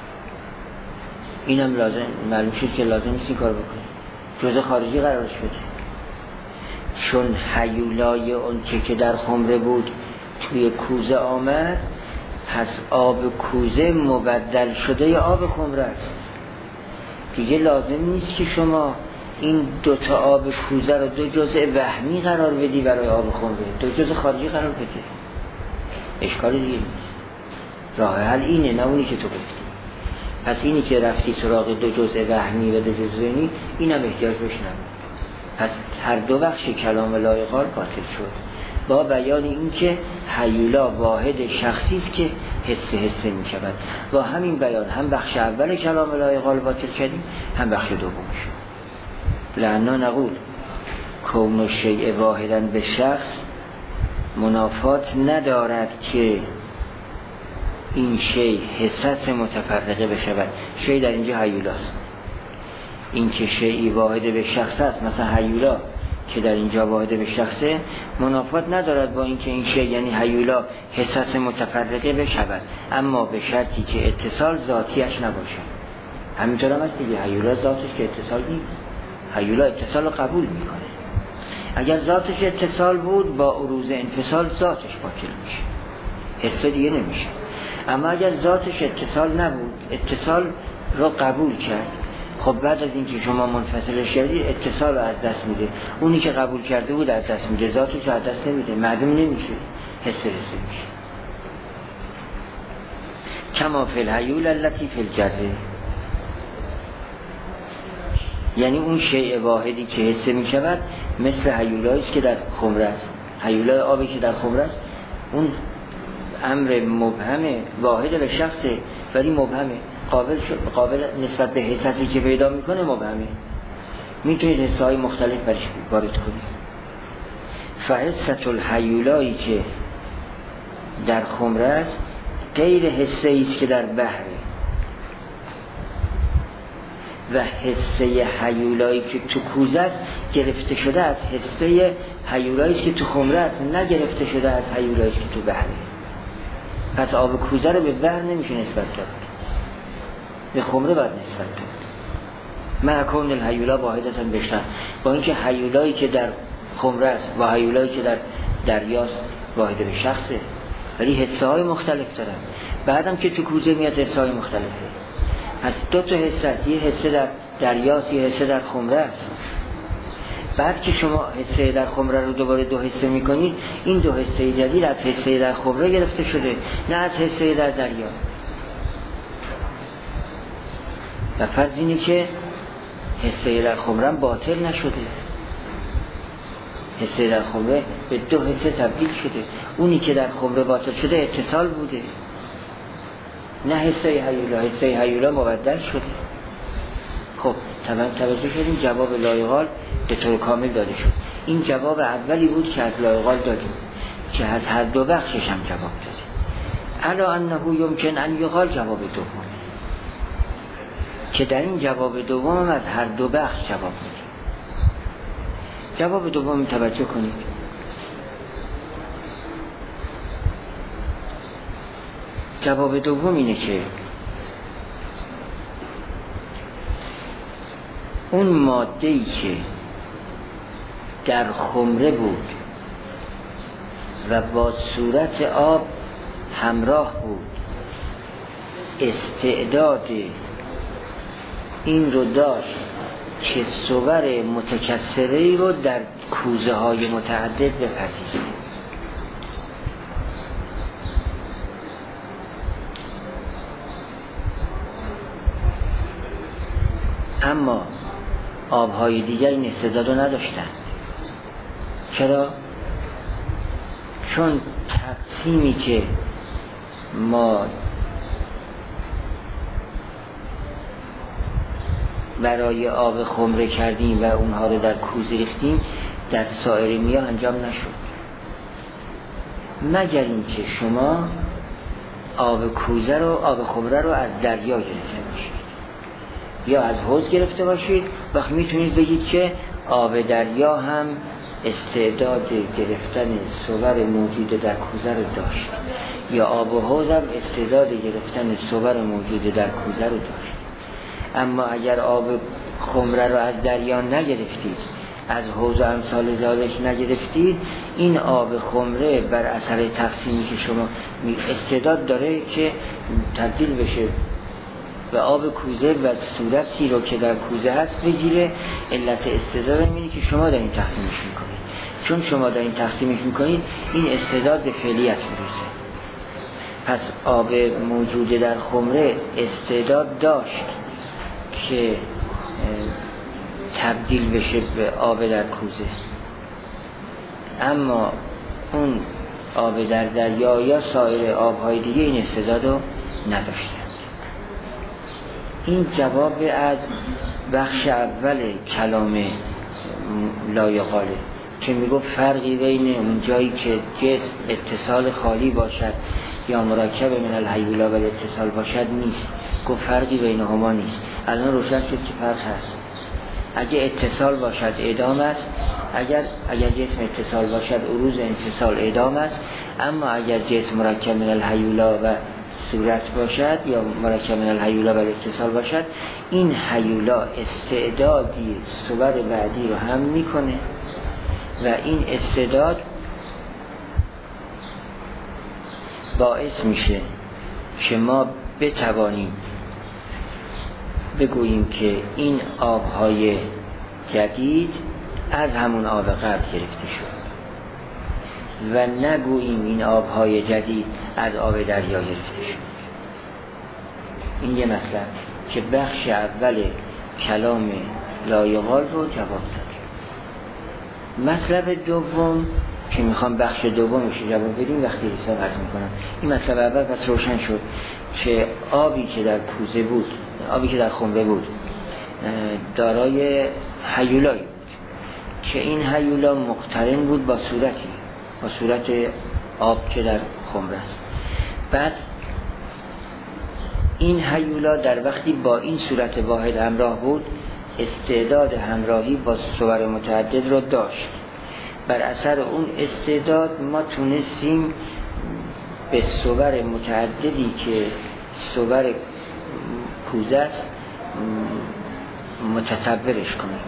[SPEAKER 1] اینم لازم معلوم شد که لازم نیست این کار بکنیم، جزء خارجی قرار شده. چون هیولای اون که در خمره بود توی کوزه آمد، پس آب کوزه مبدل شده یا آب خمره است. دیگه لازم نیست که شما این دوتا آب کوزه رو دو جزء وهمی قرار بدی برای آب خمره، دو جزء خارجی قرار بدی. اشکال دیگه نیست. راه حل اینه، نه اونی که تو گفتی. پس اینی که رفتی سراغ دو جزء وهمی و دو جزء ذهنی، اینم احتیاج بهش نبود. پس هر دو بخش کلام لایقال باطل شد با بیان این که هیولا واحد شخصی است که حس می شود. با همین بیان هم بخش اول کلام لایقال باطل کردیم، هم بخش دومش. لعنا نقول کون الشیء واحدا به شخص منافات ندارد که این شیء حسس متفرقه بشود. شیء در اینجا هیولاست. این که شیئی واحد به شخص است، مثلا هیولا که در اینجا واحد به شخصه، منافات ندارد با اینکه این شیء یعنی هیولا حسس متفرقه بشود، اما به شرطی که اتصال ذاتیش نباشه. همینطور هم هست دیگه، هیولا ذاتش که اتصال نیست. هیولا اتصال رو قبول میکنه. اگر ذاتش اتصال بود با عروض انفصال ذاتش باطل میشه، حس دیگه نمیشه. اما اگر ذاتش اتصال نبود، اتصال رو قبول کرد، خب بعد از اینکه شما منفصلش کردید اتصال رو از دست میده. اونی که قبول کرده بود از دست میده، ذاتش رو از دست نمیده، معدوم نمیشه، حس میشه. کما فی الهیول التی فی الجره، یعنی اون شیء واحدی که حس میشود مثل هیولایی است که در خمره است. هیولای آبی که در خمره است اون امر مبهمه، واحد به شخصه ولی مبهمه، قابل نسبت به حساسی که پیدا میکنه مبهمه. میتونید حسای مختلف برش وارد کنید. فحصة الهیولایی که در خمره است غیر حسه است که در بحره، و حسه هیولایی که تو کوزه است گرفته شده از حسه هیولایی که تو خمره است، نه گرفته شده از هیولایی که تو بحره. پس آب کوزه رو به بحر نمیشه نسبت داد، به خمره باید نسبت داد. مع کون الهیولا واحدتا بشتن، با اینکه هیولایی که در خمره است و هیولایی که در دریاست واحد به شخصه، ولی حسه های مختلف دارن. بعدم که تو کوزه میاد حسه های مختلفه. پس دو تا حسه است، یه حسه در دریاست، یه حسه در خمره است. بعد که شما حسه در خمره رو دوباره دو حسه میکنید، این دو حسه جدید از حسه در خمره گرفته شده، نه از حسه در دریا. و فرض اینه که حسه در خمره باطل نشده، حسه در خمره به دو حسه تبدیل شده. اونی که در خمره باطل شده اتصال بوده، نه حسه هیولا. حسه هیولا مبدل شده. خب توجه شدیم جواب لایقال به طور کامل داده شد. این جواب اولی بود که از لایقال دادیم، که از هر دو بخشش هم جواب دادیم. الا انه یمکن ان یقال جواب دوم، که در این جواب دوم هم از هر دو بخش جواب دادیم. جواب دوم توجه کنید. جواب دوم اینه که اون ماده‌ای که در خمره بود و با صورت آب همراه بود، استعداد این رو داشت که صور متکثری رو در کوزه های متعدد بپذیره. اما آبهای دیگر این استعداد رو نداشتن. چرا؟ چون تقسیمی که ما برای آب خمره کردیم و اونها رو در کوزه ریختیم در سایر میاه انجام نشد، مگر اینکه شما آب کوزه رو، آب خمره رو از دریا گرفته باشید یا از حوض گرفته باشید. وقت میتونید بگید که آب دریا هم استعداد گرفتن صور موجود در کوزه رو داشت، یا آب حوض هم استعداد گرفتن صور موجود در کوزه رو داشت. اما اگر آب خمره رو از دریا نگرفتید، از حوض و امثال ذالک نگرفتید، این آب خمره بر اثر تقسیمی که شما استعداد داره که تبدیل بشه به آب کوزه و صورتی رو که در کوزه هست بگیره. علت استعداد اینه که شما دارین تقسیمش میکنید. چون شما دارین تقسیمش میکنید، این استعداد به فعلیت میرسه. پس آب موجود در خمره استعداد داشت که تبدیل بشه به آب در کوزه، اما اون آب در دریا یا سایر آبهای دیگه این استعداد رو نداشتند. این جواب از بخش اول کلام لایقاله که میگفت فرقی بین اون جایی که جسم اتصال خالی باشد یا مرکب من الهیولا و اتصال باشد نیست. گفت فرقی بینهما نیست. الان روشن شد که فرق هست. اگه اتصال باشد اعدام است، اگر جسم اتصال باشد عروض انفصال اعدام است. اما اگر جسم مرکب من الهیولا و صورت باشد یا مرکب من الهیولا و اتصال باشد، این هیولا استعدادی صور بعدی رو هم میکنه و این استعداد باعث میشه که ما بتوانیم بگوییم که این آبهای جدید از همون آب قبل گرفته شد و نگوییم این آبهای جدید از آب دریا گرفته شد. این یه مطلب که بخش اول کلام لایقال رو جواب داد. مطلب دوم که میخوام بخش دومش جواب بدیم وقتی حساب عرض میکنم. این مطلب اول پس روشن شد که آبی که در کوزه بود، آبی که در خمره بود، دارای هیولایی بود که این هیولا مقترن بود با صورتی، با صورت آب که در خمره است. بعد این هیولا در وقتی با این صورت واحد همراه بود، استعداد همراهی با صور متعدد رو داشت. بر اثر اون استعداد ما تونستیم به صور متعددی که صور کوزه است متصورش کنیم.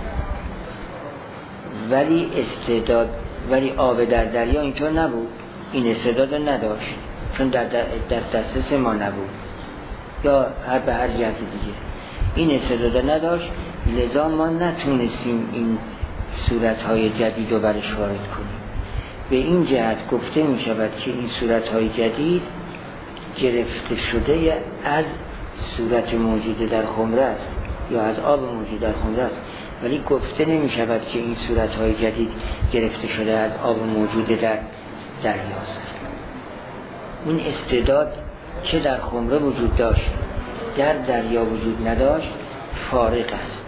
[SPEAKER 1] ولی آب در دریا اینطور نبود. این استعداد نداشت چون در دسترس ما نبود یا به هر جهت دیگه این استعداد نداشت، لذا ما نتونستیم این صورتهای جدید رو برش وارد کنیم. به این جهت گفته می شود که این صورتهای جدید گرفته شده از صورت موجود در خمره است یا از آب موجود در خمره است، ولی گفته نمی شود که این صورتهای جدید گرفته شده از آب موجود در دریاست. این استعداد که در خمره وجود داشت در دریا وجود نداشت فارق است.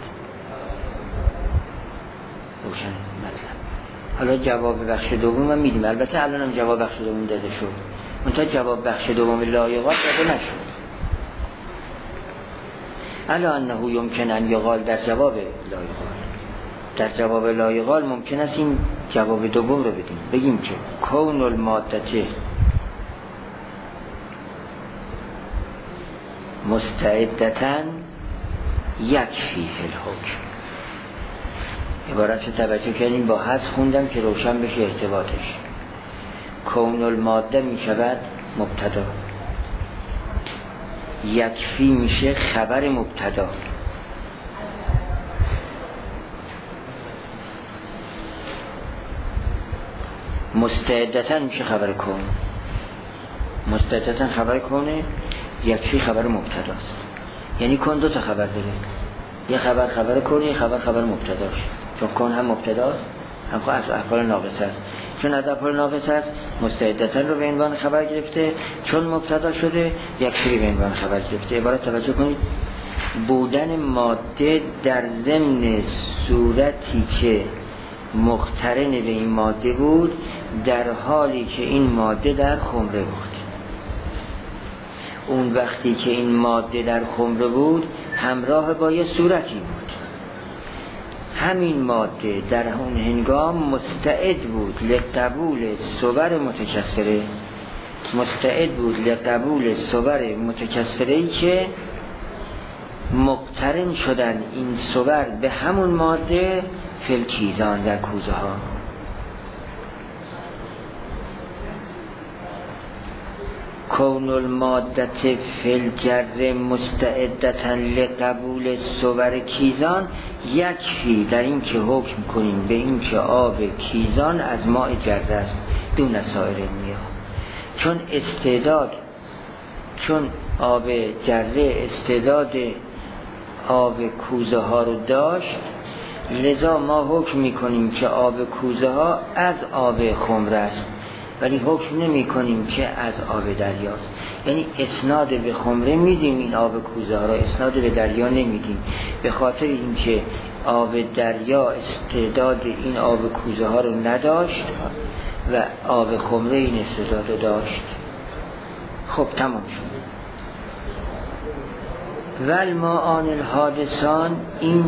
[SPEAKER 1] روشن مطلب. حالا جواب بخش دوم هم میدیم. البته الان هم جواب بخش دوم داده شد، منتها جواب بخش دوم لایقات داده نشد. الا انه یمکن ان یقال در جواب لایقال، در جواب لایقال ممکن است این جواب دوم رو بدیم، بگیم که کون المادته مستعدتن یکفی فی الحکم. عبارت توجه کردیم با حذف خوندم که روشن بشه ارتباطش. کون الماده می شود مبتدا، یکفی میشه خبر مبتدا. مستعدتن میشه خبر کون، مستعدتن خبر کونه، یکفی خبر مبتداست. یعنی کن دو تا خبر داره، یه خبر کونه، یه خبر مبتداست. چون کن هم مبتداست هم از افعال ناقصه است. چون از افعال ناقصه است مستعدتن رو به عنوان خبر گرفته، چون مبتدا شده یکفی به عنوان خبر گرفته. عبارت توجه کنید، بودن ماده در ضمن صورتی که مقترن به این ماده بود در حالی که این ماده در خمره بود. اون وقتی که این ماده در خمره بود همراه با یه صورتی بود، همین ماده در اون هنگام مستعد بود لقبول صور متکثره، مستعد بود لقبول صور متکثره‌ای که مقترن شدن این صور به همون ماده فلکیزان در کوزه ها. کون المادت فلجر مستعدتا لقبول صور کیزان یکفی در این که حکم کنیم به این که آب کیزان از ماء جره است دون سایر میاه. چون استعداد، چون آب جره استعداد آب کوزه ها رو داشت، لذا ما حکم میکنیم که آب کوزه ها از آب خمره است، ولی حکم نمی کنیم که از آب دریاست. یعنی اسناد به خمره میدیم این آب کوزه ها را، اسناد به دریا نمیدیم، به خاطر اینکه آب دریا استعداد این آب کوزه ها رو نداشت و آب خمره این استعداد رو داشت. خب تمام شد. والماءان الحادثان، این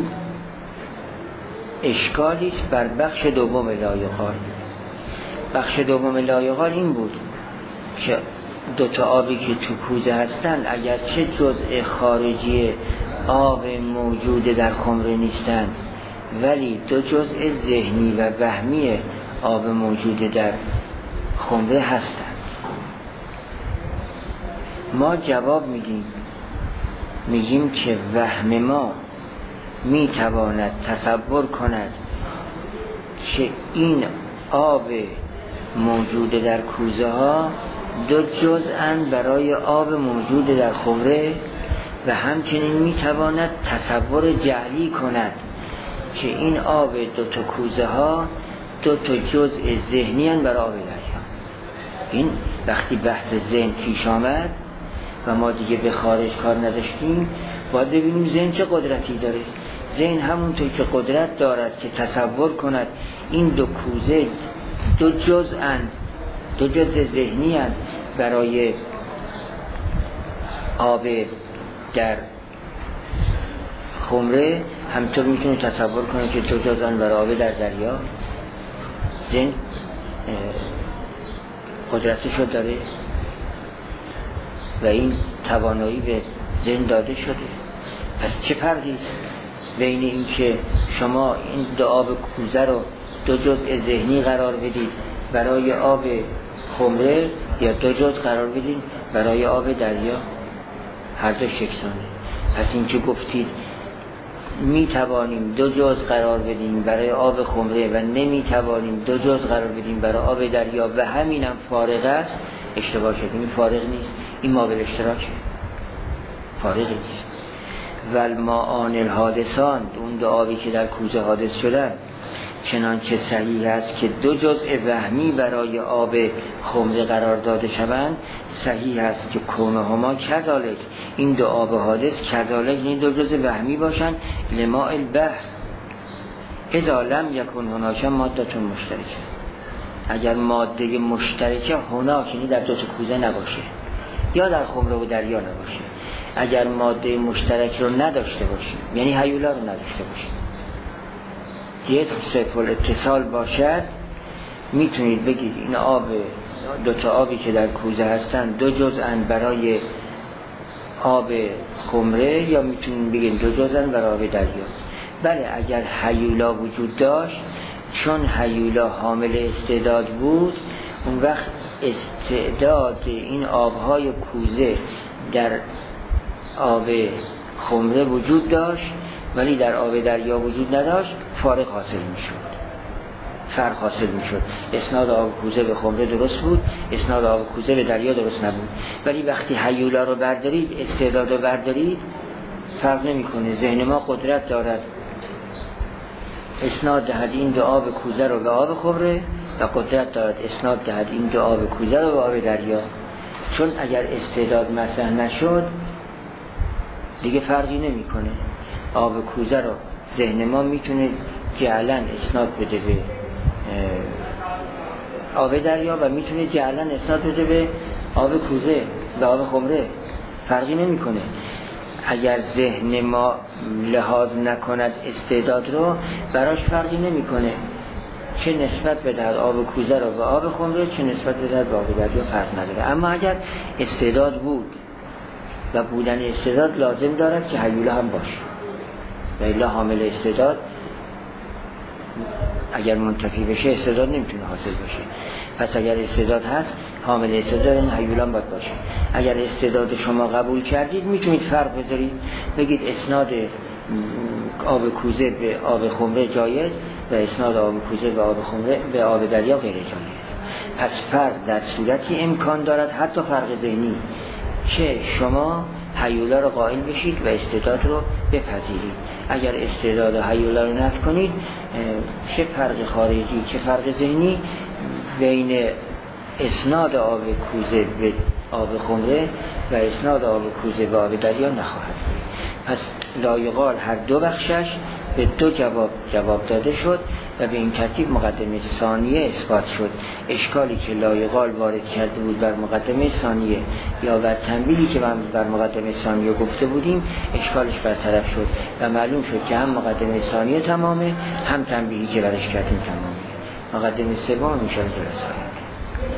[SPEAKER 1] اشکالی است بر بخش دوم لایقال. بخش دوم لایقال این بود که دوتا آبی که تو کوزه هستن اگرچه جزء خارجی آب موجود در خمره نیستن، ولی دو جزء ذهنی و وهمی آب موجود در خمره هستند. ما جواب میگیم که وهم ما میتواند تصور کند که این آب موجود در کوزه ها دو جزءاند برای آب موجود در خمره، و همچنین میتواند تصور جعلی کند که این آب دو تا کوزه ها دو تا جزء ذهنی اند برای آب دریا. این وقتی بحث ذهن پیش آمد و ما دیگه به خارج کار نداشتیم، باید ببینیم ذهن چه قدرتی داره. ذهن همونطور که قدرت دارد که تصور کند این دو کوزه دو جزء ذهنی اند برای آب در خمره، همطور میتونه تصور کنه که دو جزء اند برای آب در دریا. ذهن قدرتشو داره و این توانایی به ذهن داده شده. پس چه فرقی است بین این که شما این دو آب کوزه رو دو جزء ذهنی قرار بدید برای آب خمره یا دو جزء قرار بدید برای آب دریا؟ هر دو یکسانه. پس این که گفتید می توانیم دو جزء قرار بدیم برای آب خمره و نمی توانیم دو جزء قرار بدیم برای آب دریا و همینم فارغ است، اشتباه شد. این فارغ نیست، این مابل اشتراکه، فارغ نیست. والماءان الحادثان، اون دو آبی که در کوزه حادث شدن، چنانچه صحیح است که دو جزء وهمی برای آب خمره قرار داده شوند، صحیح است که کونهما کذالک، این دو آب حادث کذالک، این دو جزء وهمی باشند لماء البحر اذا لم یکن هناک مادة مشترکه. اگر ماده مشترکه هناک، یعنی در دو تا کوزه نباشه یا در خمره و دریا نباشه، اگر ماده مشترک رو نداشته باشیم، یعنی هیولا رو نداشته باشیم، جسم صفر الاتصال باشد، میتونید بگید این آب، دوتا آبی که در کوزه هستن دو جزءاند برای آب خمره، یا میتونید بگید دو جزءاند برای آب دریا. بله اگر هیولا وجود داشت، چون هیولا حامل استعداد بود، اون وقت استعداد این آبهای کوزه در آب خمره وجود داشت ولی در آب دریا وجود نداشت، فارق حاصل میشد، فرق حاصل میشد. اسناد آب کوزه به خمره درست بود، اسناد آب کوزه به دریا درست نبود. ولی وقتی هیولا رو بردارید، استعداد رو بردارید، فرق نمیکنه. ذهن ما قدرت دارد اسناد دهد این دو آب کوزه رو به آب خمره و قدرت دارد اسناد دهد این دو آب کوزه رو به آب دریا. چون اگر استعداد مطرح نشد دیگه فرقی نمیکنه. آب کوزه رو ذهن ما میتونه جعلا اسناد بده به آب دریا و میتونه جعلا اسناد بده به آب کوزه، به آب خمره، فرقی نمیکنه. اگر ذهن ما لحاظ نکند استعداد رو، براش فرقی نمیکنه چه نسبت بدهد آب کوزه رو به آب خمره، چه نسبت بدهد به آب دریا، فرق نداره. اما اگر استعداد بود و بودن استعداد لازم دارد که هیولا هم باشه، و الا حامل استعداد اگر منتفی بشه استعداد نمیتونه حاصل بشه. پس اگر استعداد هست، حامل استعداد این هیولا باید باشه. اگر استعداد شما قبول کردید، میتونید فرق بذارید، بگید اسناد آب کوزه به آب خمره جایز و اسناد آب کوزه به آب خمره به آب دریا غیر جایز. پس فرق در صورتی امکان دارد، حتی فرق ذهنی، که شما هیولا رو قائل بشید و استعداد رو بپذیرید. اگر استعداد و هیولا رو نفی کنید، چه فرق خارجی چه فرق ذهنی بین اسناد آب کوزه به آب خمره و اسناد آب کوزه به آب دریا نخواهد بود. پس لایقال هر دو بخشش به دو جواب داده شد و به این ترتیب مقدمه ثانیه اثبات شد. اشکالی که لایقال وارد کرده بود بر مقدمه ثانیه یا بر تنبیهی که بر مقدمه ثانیه گفته بودیم، اشکالش برطرف شد و معلوم شد که هم مقدمه ثانیه تمامه، هم تنبیهی که برش کردیم تمامه. مقدمه سوم میشه جلسه